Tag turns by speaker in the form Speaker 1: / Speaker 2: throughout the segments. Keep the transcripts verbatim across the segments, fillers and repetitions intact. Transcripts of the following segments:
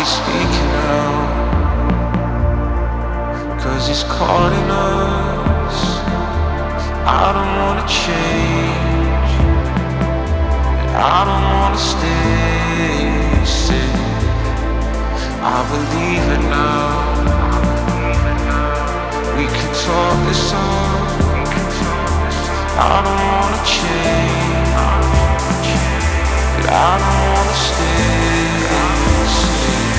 Speaker 1: he's speaking now, 'cause he's calling us. I don't wanna change, and I don't wanna stay safe. I believe it now. We can talk this out. I don't wanna change, but I don't wanna stay safe.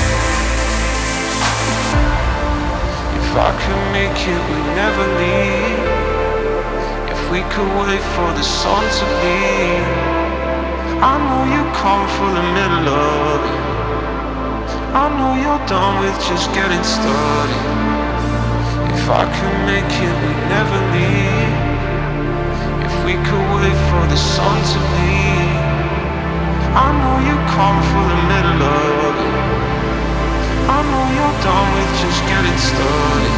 Speaker 1: If I could make it, we'd never leave. If we could wait for the sun to leave. I know you come for the middle of it. I know you're done with just getting started. If I could make it, we'd never leave. If we could wait for the sun to leave. I know you come for the middle of it. I know you're done with just getting started.